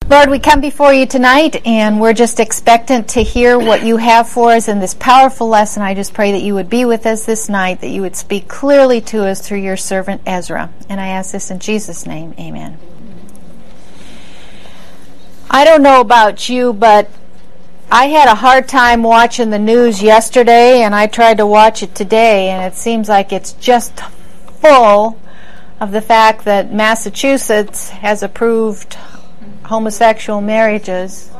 Lord, we come before you tonight, and we're just expectant to hear what you have for us in this powerful lesson. I just pray that you would be with us this night, that you would speak clearly to us through your servant Ezra. And I ask this in Jesus' name, amen. I don't know about you, but I had a hard time watching the news yesterday, and I tried to watch it today, and it seems like it's just full of the fact that Massachusetts has approved homosexual marriages.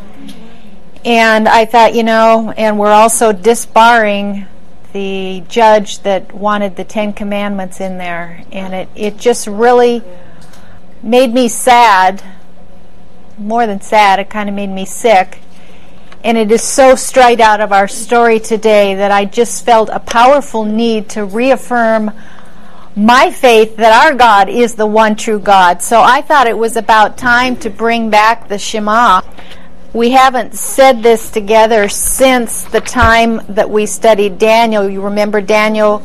And I thought, and we're also disbarring the judge that wanted the 10 Commandments in there. And it just really made me sad. More than sad, it kind of made me sick. And it is so straight out of our story today that I just felt a powerful need to reaffirm my faith that our God is the one true God. So I thought it was about time to bring back the Shema. We haven't said this together since the time that we studied Daniel. You remember Daniel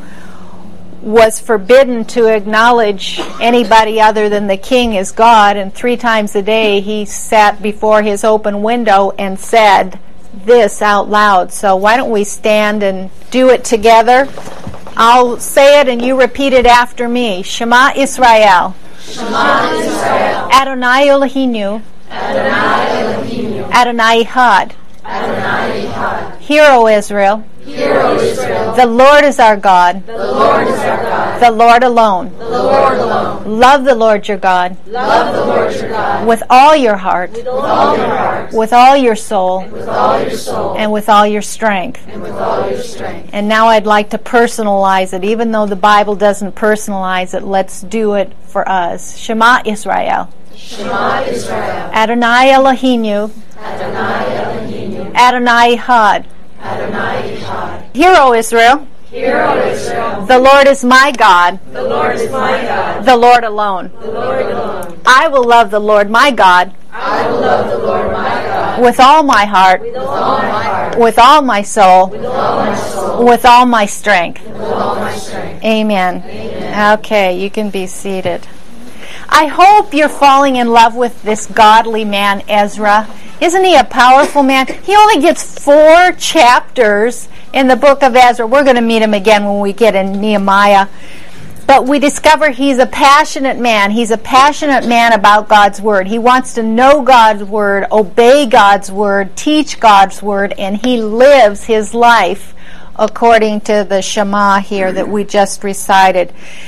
was forbidden to acknowledge anybody other than the king as God, and 3 times a day he sat before his open window and said this out loud. So why don't we stand and do it together? I'll say it and you repeat it after me. Shema Israel. Shema Israel. Adonai Eloheinu. Adonai Eloheinu. Adonai Echad. Adonai Echad. Hear, O Israel. Hear, O Israel. The Lord is our God. The Lord is our God. The Lord alone. The Lord alone. Love the Lord your God. Love the Lord your God. With all your heart. With all your heart. With all your soul. With all your soul. And with all your strength. And with all your strength. And now I'd like to personalize it. Even though the Bible doesn't personalize it, let's do it for us. Shema Israel. Shema Israel. Adonai Eloheinu. Adonai Eloheinu. Adonai Echad. Adonai Echad. Hear, O Israel. Hear, O Israel. The Lord is my God. The Lord is my God. The Lord alone. The Lord alone. I will love the Lord my God. I will love the Lord my God. With all my heart. With all my heart. With all my soul. With all my soul. With all my strength. With all my strength. Amen. Amen. Okay, you can be seated. I hope you're falling in love with this godly man, Ezra. Isn't he a powerful man? He only gets 4 chapters in the book of Ezra. We're going to meet him again when we get in Nehemiah. But we discover he's a passionate man. He's a passionate man about God's Word. He wants to know God's Word, obey God's Word, teach God's Word, and he lives his life according to the Shema here that we just recited.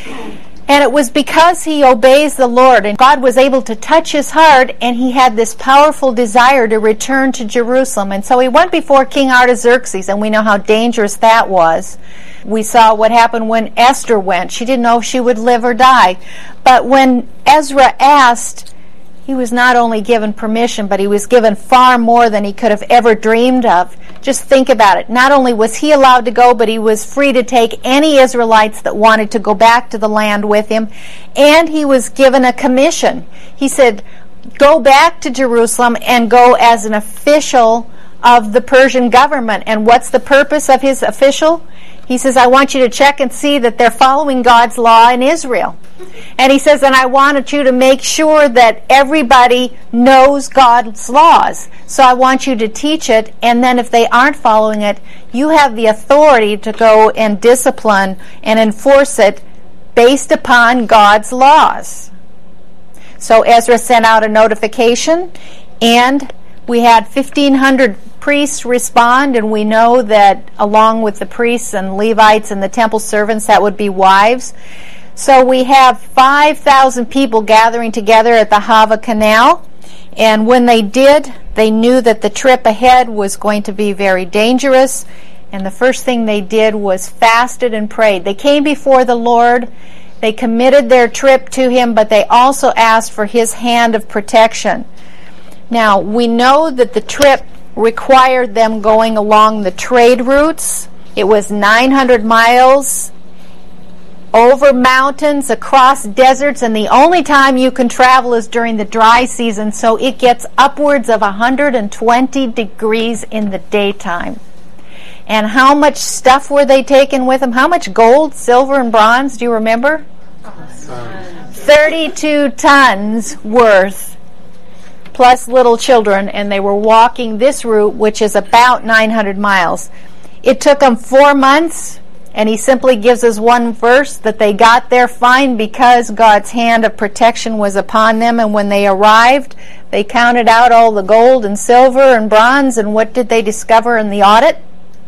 And it was because he obeys the Lord, and God was able to touch his heart, and he had this powerful desire to return to Jerusalem. And so he went before King Artaxerxes, and we know how dangerous that was. We saw what happened when Esther went. She didn't know if she would live or die. But when Ezra asked, he was not only given permission, but he was given far more than he could have ever dreamed of. Just think about it. Not only was he allowed to go, but he was free to take any Israelites that wanted to go back to the land with him. And he was given a commission. He said, go back to Jerusalem and go as an official of the Persian government. And what's the purpose of his official? He says, I want you to check and see that they're following God's law in Israel. And he says, and I wanted you to make sure that everybody knows God's laws. So I want you to teach it, and then if they aren't following it, you have the authority to go and discipline and enforce it based upon God's laws. So Ezra sent out a notification, and we had 1,500 priests respond, and we know that along with the priests and Levites and the temple servants, that would be wives. So we have 5,000 people gathering together at the Hava Canal, and when they did, they knew that the trip ahead was going to be very dangerous, and the first thing they did was fasted and prayed. They came before the Lord, they committed their trip to Him, but they also asked for His hand of protection. Now, we know that the trip required them going along the trade routes. It was 900 miles over mountains, across deserts, and the only time you can travel is during the dry season, so it gets upwards of 120 degrees in the daytime. And how much stuff were they taking with them? How much gold, silver, and bronze? Do you remember? 32 tons worth plus little children, and they were walking this route, which is about 900 miles. It took them 4 months, and he simply gives us one verse that they got there fine because God's hand of protection was upon them. And when they arrived, they counted out all the gold and silver and bronze, and what did they discover in the audit?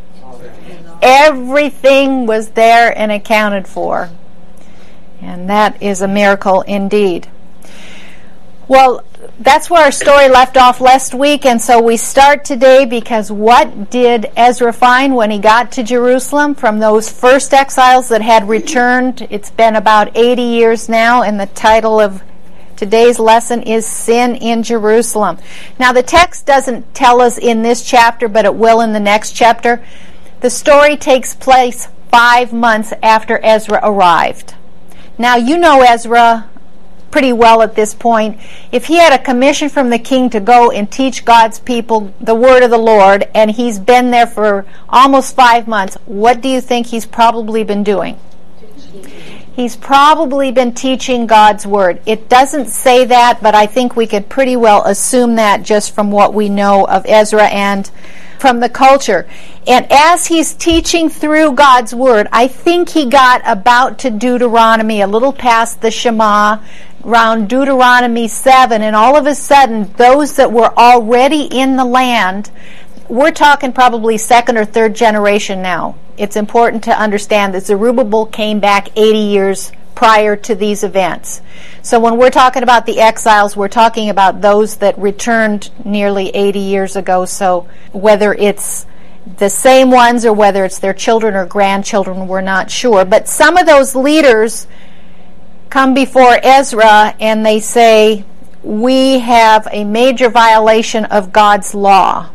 Everything was there and accounted for. And that is a miracle indeed. Well, that's where our story left off last week, and so we start today because what did Ezra find when he got to Jerusalem from those first exiles that had returned? It's been about 80 years now, and the title of today's lesson is Sin in Jerusalem. Now, the text doesn't tell us in this chapter, but it will in the next chapter. The story takes place 5 months after Ezra arrived. Now, you know Ezra pretty well at this point. If he had a commission from the king to go and teach God's people the word of the Lord, and he's been there for almost 5 months, what do you think he's probably been doing? He's probably been teaching God's word. It doesn't say that, but I think we could pretty well assume that just from what we know of Ezra and from the culture. And as he's teaching through God's word, I think he got about to Deuteronomy, a little past the Shema, around Deuteronomy 7, and all of a sudden, those that were already in the land, we're talking probably second or third generation now. It's important to understand that Zerubbabel came back 80 years prior to these events. So when we're talking about the exiles, we're talking about those that returned nearly 80 years ago. So whether it's the same ones or whether it's their children or grandchildren, we're not sure. But some of those leaders come before Ezra and they say, we have a major violation of God's law.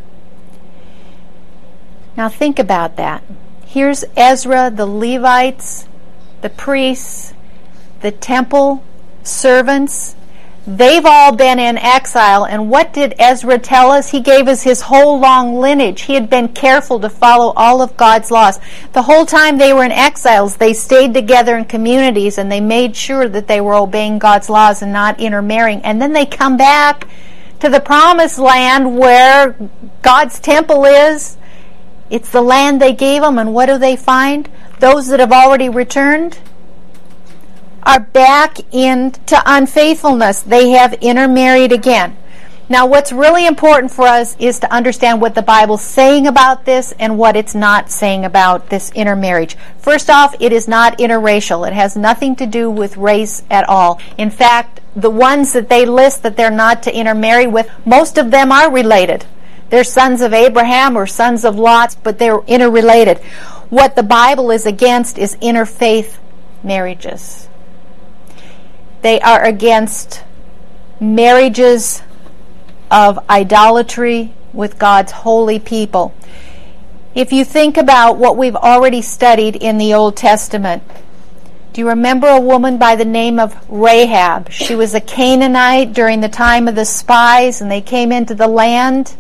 Now think about that. Here's Ezra, the Levites, the priests, the temple servants. They've all been in exile, and what did Ezra tell us? He gave us his whole long lineage. He had been careful to follow all of God's laws. The whole time they were in exiles, they stayed together in communities, and they made sure that they were obeying God's laws and not intermarrying. And then they come back to the promised land where God's temple is. It's the land they gave them, and what do they find? Those that have already returned are back into unfaithfulness. They have intermarried again. Now, what's really important for us is to understand what the Bible's saying about this and what it's not saying about this intermarriage. First off, it is not interracial. It has nothing to do with race at all. In fact, the ones that they list that they're not to intermarry with, most of them are related. They're sons of Abraham or sons of Lot, but they're interrelated. What the Bible is against is interfaith marriages. They are against marriages of idolatry with God's holy people. If you think about what we've already studied in the Old Testament, do you remember a woman by the name of Rahab? She was a Canaanite during the time of the spies, and they came into the land,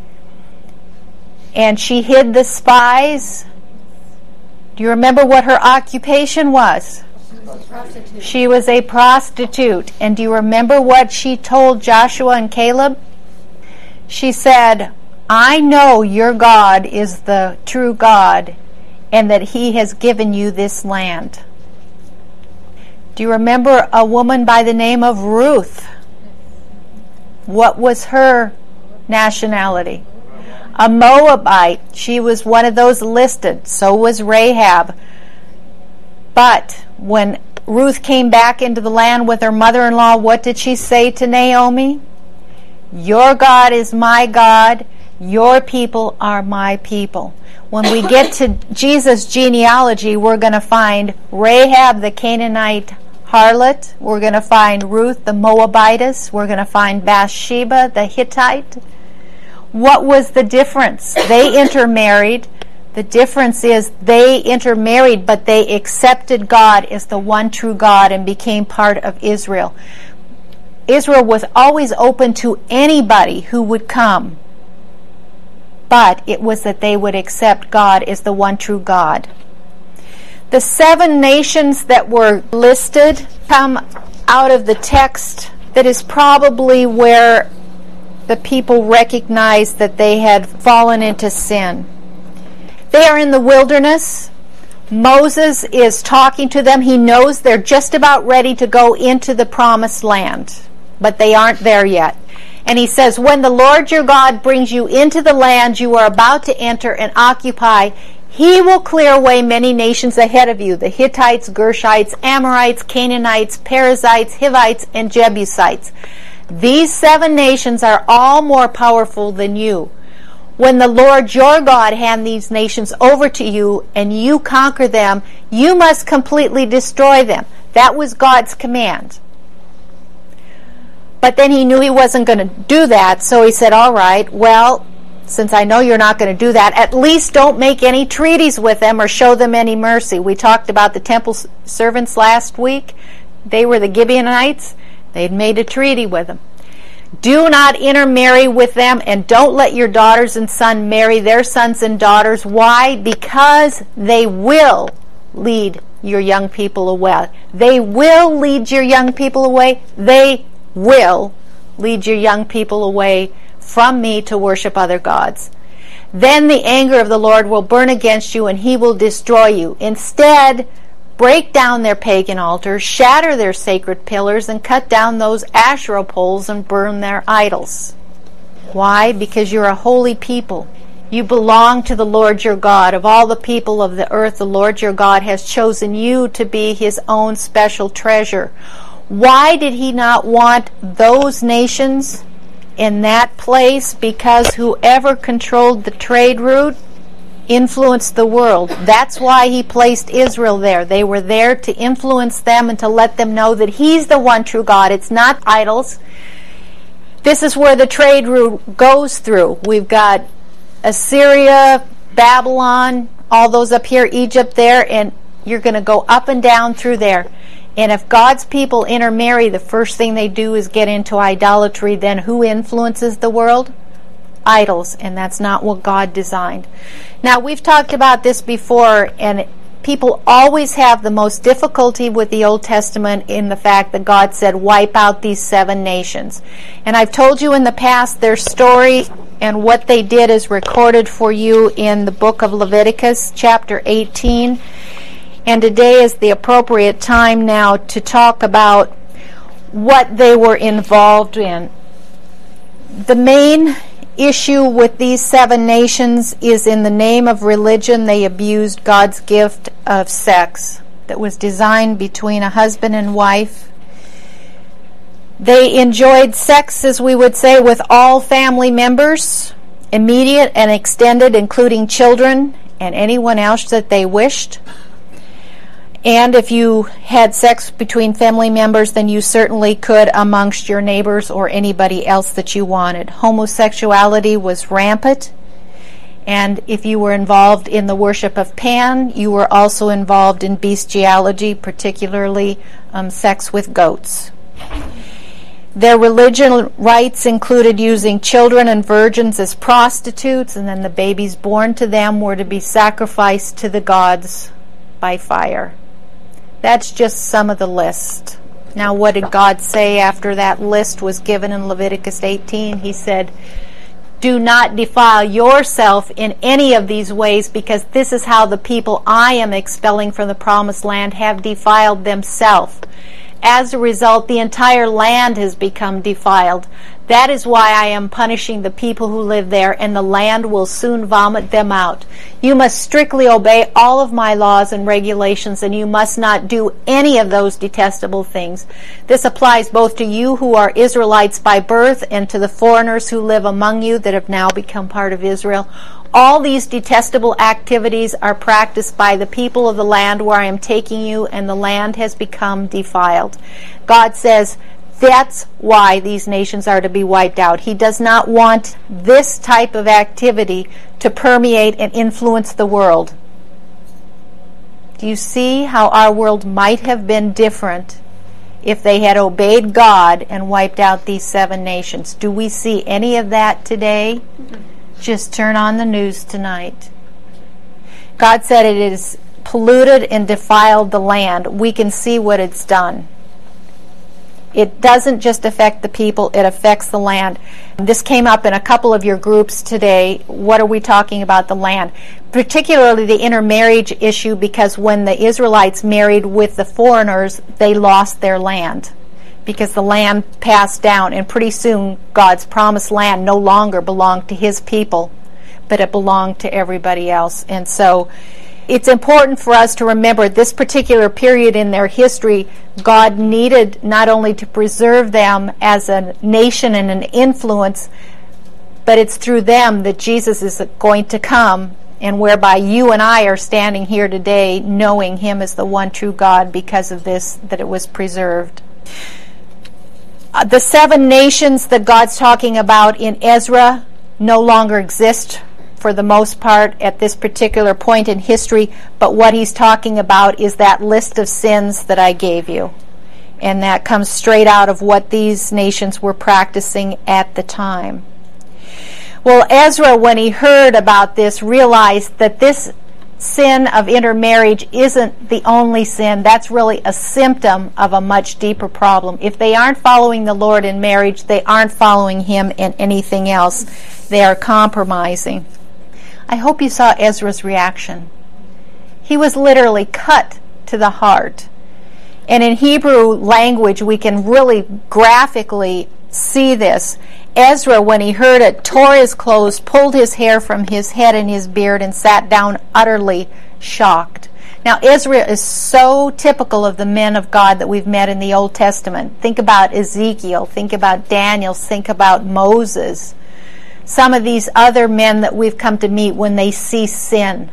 and she hid the spies. Do you remember what her occupation was? She was a prostitute. And do you remember what she told Joshua and Caleb? She said, I know your God is the true God and that he has given you this land. Do you remember a woman by the name of Ruth? What was her nationality? A Moabite. She was one of those listed. So was Rahab. But when Ruth came back into the land with her mother-in-law, what did she say to Naomi? Your God is my God. Your people are my people. When we get to Jesus' genealogy, we're going to find Rahab the Canaanite harlot. We're going to find Ruth the Moabitess. We're going to find Bathsheba the Hittite. What was the difference? They intermarried. The difference is they intermarried, but they accepted God as the one true God and became part of Israel. Israel was always open to anybody who would come, but it was that they would accept God as the one true God. The 7 nations that were listed come out of the text that is probably where the people recognized that they had fallen into sin. They are in the wilderness. Moses is talking to them. He knows they're just about ready to go into the promised land, but they aren't there yet. And he says, when the Lord your God brings you into the land you are about to enter and occupy, He will clear away many nations ahead of you, the Hittites, Gershites, Amorites, Canaanites, Perizzites, Hivites, and Jebusites. These 7 nations are all more powerful than you. When the Lord your God hand these nations over to you and you conquer them, you must completely destroy them. That was God's command. But then he knew he wasn't going to do that, so he said, all right, well, since I know you're not going to do that, at least don't make any treaties with them or show them any mercy. We talked about the temple servants last week. They were the Gibeonites. They'd made a treaty with them. Do not intermarry with them, and don't let your daughters and sons marry their sons and daughters. Why? Because they will lead your young people away. They will lead your young people away. They will lead your young people away from me to worship other gods. Then the anger of the Lord will burn against you, and He will destroy you. Instead, break down their pagan altars, shatter their sacred pillars, and cut down those Asherah poles and burn their idols. Why? Because you're a holy people. You belong to the Lord your God. Of all the people of the earth, the Lord your God has chosen you to be His own special treasure. Why did He not want those nations in that place? Because whoever controlled the trade route influenced the world. That's why He placed Israel there. They were there to influence them and to let them know that He's the one true God. It's not idols. This is where the trade route goes through. We've got Assyria, Babylon, all those up here, Egypt there, and you're going to go up and down through there. And if God's people intermarry, the first thing they do is get into idolatry. Then who influences the world? Idols, and that's not what God designed. Now, we've talked about this before, and people always have the most difficulty with the Old Testament in the fact that God said, wipe out these 7 nations. And I've told you in the past their story and what they did is recorded for you in the book of Leviticus, chapter 18. And today is the appropriate time now to talk about what they were involved in. The main issue with these 7 nations is in the name of religion, they abused God's gift of sex that was designed between a husband and wife. They enjoyed sex, as we would say, with all family members, immediate and extended, including children and anyone else that they wished. And if you had sex between family members, then you certainly could amongst your neighbors or anybody else that you wanted. Homosexuality was rampant. And if you were involved in the worship of Pan, you were also involved in bestiality, particularly sex with goats. Their religious rites included using children and virgins as prostitutes, and then the babies born to them were to be sacrificed to the gods by fire. That's just some of the list. Now, what did God say after that list was given in Leviticus 18? He said, do not defile yourself in any of these ways, because this is how the people I am expelling from the promised land have defiled themselves. As a result, the entire land has become defiled. That is why I am punishing the people who live there, and the land will soon vomit them out. You must strictly obey all of my laws and regulations, and you must not do any of those detestable things. This applies both to you who are Israelites by birth and to the foreigners who live among you that have now become part of Israel. All these detestable activities are practiced by the people of the land where I am taking you, and the land has become defiled. God says, that's why these nations are to be wiped out. He does not want this type of activity to permeate and influence the world. Do you see how our world might have been different if they had obeyed God and wiped out these 7 nations? Do we see any of that today? Just turn on the news tonight. God said it is polluted and defiled the land. We can see what it's done. It doesn't just affect the people, it affects the land. This came up in a couple of your groups today. What are we talking about? The land. Particularly the intermarriage issue, because when the Israelites married with the foreigners, they lost their land. Because the land passed down, and pretty soon God's promised land no longer belonged to His people, but it belonged to everybody else. And so it's important for us to remember this particular period in their history, God needed not only to preserve them as a nation and an influence, but it's through them that Jesus is going to come, and whereby you and I are standing here today knowing Him as the one true God because of this, that it was preserved. The 7 nations that God's talking about in Ezra no longer exist for the most part at this particular point in history, but what he's talking about is that list of sins that I gave you. And that comes straight out of what these nations were practicing at the time. Well, Ezra, when he heard about this, realized that this sin of intermarriage isn't the only sin. That's really a symptom of a much deeper problem. If they aren't following the Lord in marriage, they aren't following Him in anything else. They are compromising. I hope you saw Ezra's reaction. He was literally cut to the heart. And in Hebrew language, we can really graphically see this. Ezra, when he heard it, tore his clothes, pulled his hair from his head and his beard, and sat down utterly shocked. Now, Ezra is so typical of the men of God that we've met in the Old Testament. Think about Ezekiel, think about Daniel, think about Moses. Some of these other men that we've come to meet when they see sin.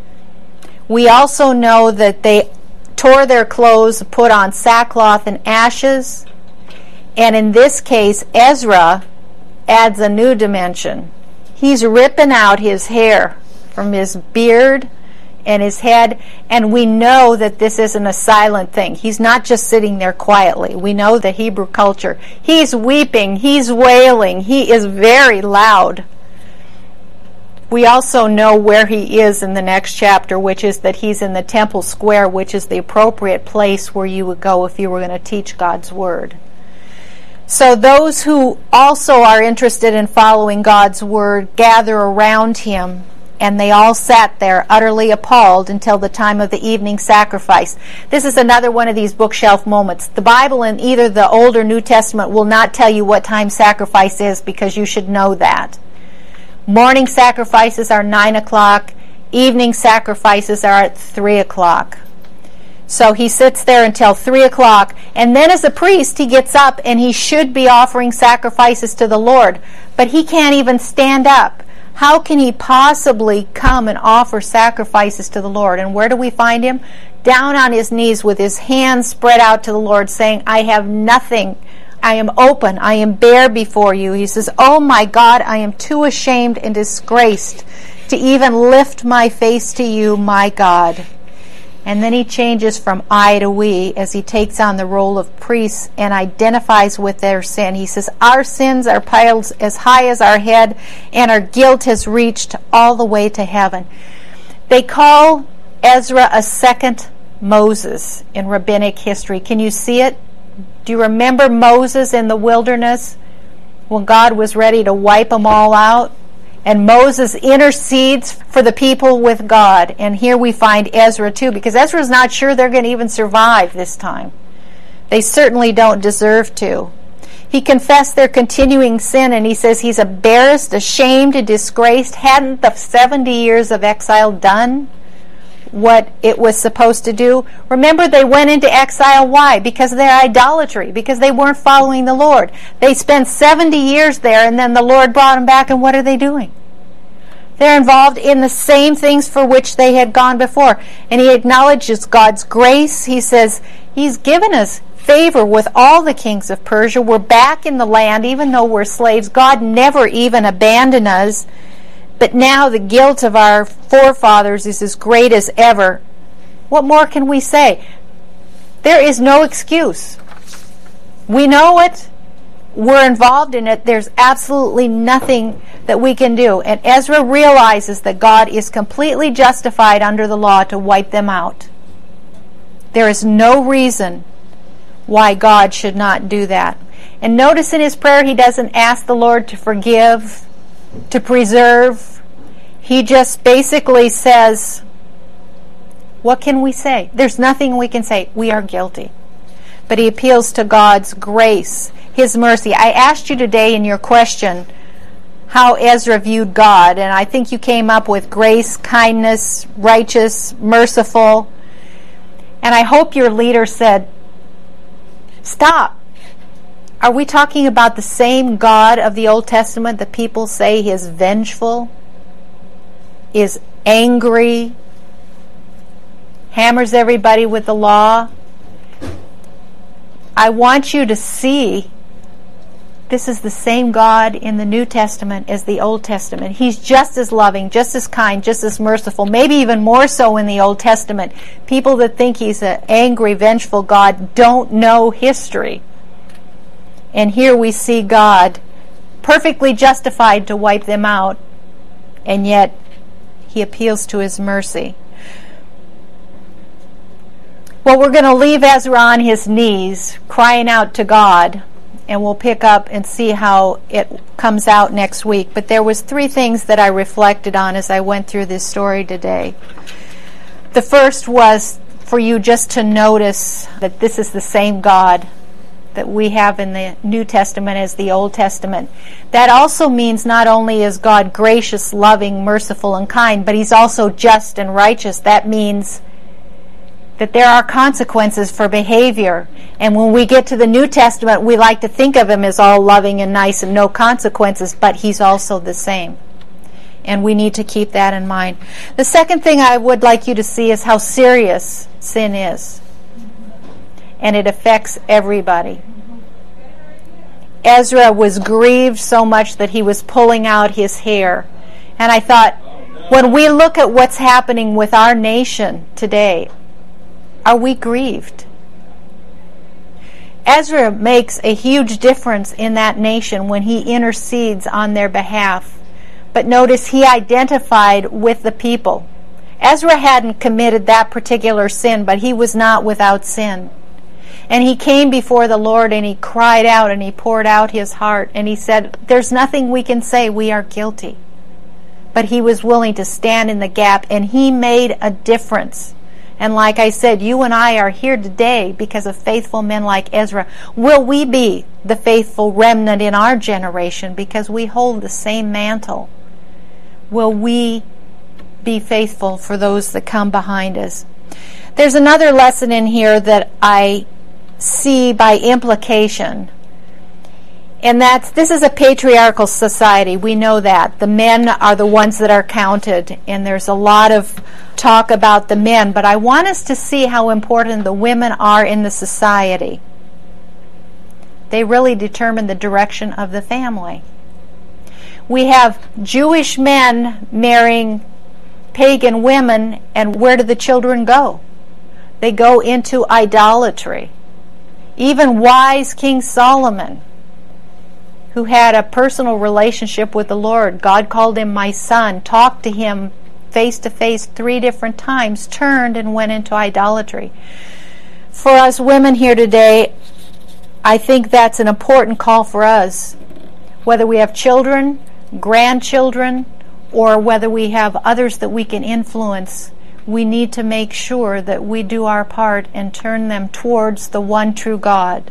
We also know that they tore their clothes, put on sackcloth and ashes. And in this case, Ezra adds a new dimension. He's ripping out his hair from his beard and his head, and we know that this isn't a silent thing. He's not just sitting there quietly. We know the Hebrew culture. He's weeping, he's wailing, he is very loud. We also know where he is in the next chapter, which is that he's in the temple square, which is the appropriate place where you would go if you were going to teach God's word. So those who also are interested in following God's word gather around him, and they all sat there utterly appalled until the time of the evening sacrifice. This is another one of these bookshelf moments. The Bible in either the Old or New Testament will not tell you what time sacrifice is, because you should know that. Morning sacrifices are 9 o'clock. Evening sacrifices are at 3 o'clock. So he sits there until 3 o'clock, and then as a priest he gets up and he should be offering sacrifices to the Lord, but he can't even stand up. How can he possibly come and offer sacrifices to the Lord? And where do we find him? Down on his knees with his hands spread out to the Lord, saying, I have nothing. I am open. I am bare before you. He says, oh my God, I am too ashamed and disgraced to even lift my face to you, my God. And then he changes from I to we as he takes on the role of priest and identifies with their sin. He says, our sins are piled as high as our head, and our guilt has reached all the way to heaven. They call Ezra a second Moses in rabbinic history. Can you see it? Do you remember Moses in the wilderness when God was ready to wipe them all out? And Moses intercedes for the people with God. And here we find Ezra too, because Ezra's not sure they're going to even survive this time. They certainly don't deserve to. He confessed their continuing sin, and he says he's embarrassed, ashamed, and disgraced. Hadn't the 70 years of exile done what it was supposed to do? Remember, they went into exile. Why? Because of their idolatry, because they weren't following the Lord. They spent 70 years there, and then the Lord brought them back, and what are they doing? They're involved in the same things for which they had gone before. And he acknowledges God's grace. He says, he's given us favor with all the kings of Persia. We're back in the land, even though we're slaves. God never even abandoned us. But now the guilt of our forefathers is as great as ever. What more can we say? There is no excuse. We know it. We're involved in it. There's absolutely nothing that we can do. And Ezra realizes that God is completely justified under the law to wipe them out. There is no reason why God should not do that. And notice in his prayer, he doesn't ask the Lord to forgive, to preserve. He just basically says, what can we say? There's nothing we can say. We are guilty. But he appeals to God's grace, his mercy. I asked you today in your question how Ezra viewed God, and I think you came up with grace, kindness, righteous, merciful. And I hope your leader said, stop. Are we talking about the same God of the Old Testament that people say is vengeful, is angry, hammers everybody with the law? I want you to see this is the same God in the New Testament as the Old Testament. He's just as loving, just as kind, just as merciful, maybe even more so in the Old Testament. People that think he's an angry, vengeful God don't know history. And here we see God perfectly justified to wipe them out, and yet he appeals to his mercy. Well, we're going to leave Ezra on his knees, crying out to God, and we'll pick up and see how it comes out next week. But there was 3 things that I reflected on as I went through this story today. The first was for you just to notice that this is the same God that we have in the New Testament as the Old Testament. That also means not only is God gracious, loving, merciful, and kind, but he's also just and righteous. That means that there are consequences for behavior. And when we get to the New Testament, we like to think of him as all loving and nice and no consequences, but he's also the same. And we need to keep that in mind. The second thing I would like you to see is how serious sin is. And it affects everybody. Ezra was grieved so much that he was pulling out his hair. And I thought, when we look at what's happening with our nation today, are we grieved? Ezra makes a huge difference in that nation when he intercedes on their behalf. But notice he identified with the people. Ezra hadn't committed that particular sin, but he was not without sin. And he came before the Lord and he cried out and he poured out his heart and he said, there's nothing we can say, we are guilty. But he was willing to stand in the gap and he made a difference. And like I said, you and I are here today because of faithful men like Ezra. Will we be the faithful remnant in our generation because we hold the same mantle? Will we be faithful for those that come behind us? There's another lesson in here that I see by implication. And this is a patriarchal society. We know that. The men are the ones that are counted. And there's a lot of talk about the men. But I want us to see how important the women are in the society. They really determine the direction of the family. We have Jewish men marrying pagan women, and where do the children go? They go into idolatry. Even wise King Solomon, who had a personal relationship with the Lord, God called him my son, talked to him face to face 3 different times, turned and went into idolatry. For us women here today, I think that's an important call for us. Whether we have children, grandchildren, or whether we have others that we can influence, we need to make sure that we do our part and turn them towards the one true God.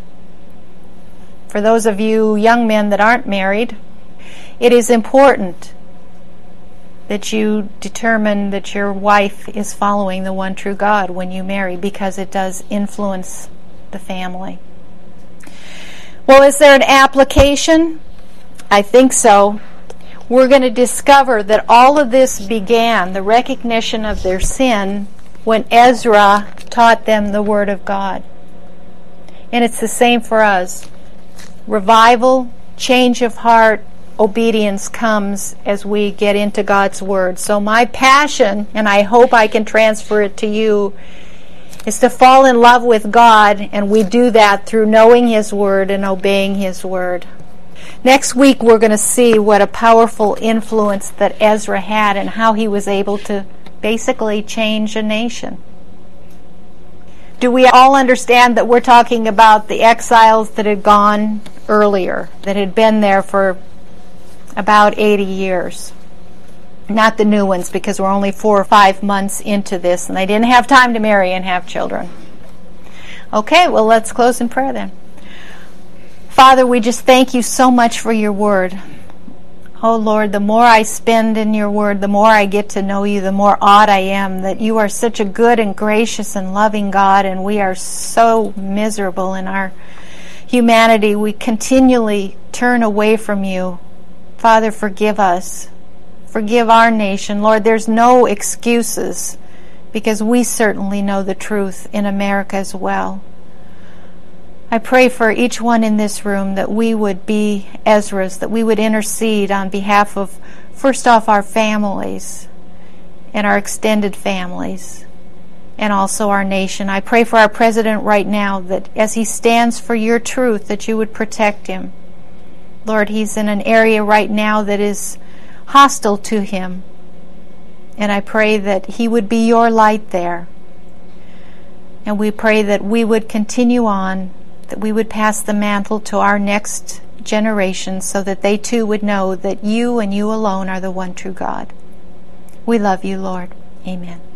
For those of you young men that aren't married, it is important that you determine that your wife is following the one true God when you marry, because it does influence the family. Well, is there an application? I think so. We're going to discover that all of this began, the recognition of their sin, when Ezra taught them the Word of God. And it's the same for us. Revival, change of heart, obedience comes as we get into God's Word. So my passion, and I hope I can transfer it to you, is to fall in love with God, and we do that through knowing His Word and obeying His Word. Next week we're going to see what a powerful influence that Ezra had and how he was able to basically change a nation. Do we all understand that we're talking about the exiles that had gone earlier, that had been there for about 80 years? Not the new ones, because we're only 4 or 5 months into this, and they didn't have time to marry and have children. Okay, well, let's close in prayer then. Father, we just thank you so much for your word. Oh, Lord, the more I spend in your word, the more I get to know you, the more awed I am that you are such a good and gracious and loving God, and we are so miserable in our humanity. We continually turn away from you. Father, forgive us. Forgive our nation. Lord, there's no excuses, because we certainly know the truth in America as well. I pray for each one in this room that we would be Ezras, that we would intercede on behalf of, first off, our families and our extended families, and also our nation. I pray for our president right now, that as he stands for your truth, that you would protect him. Lord, he's in an area right now that is hostile to him, and I pray that he would be your light there. And we pray that we would continue on, that we would pass the mantle to our next generation, so that they too would know that you and you alone are the one true God. We love you, Lord. Amen.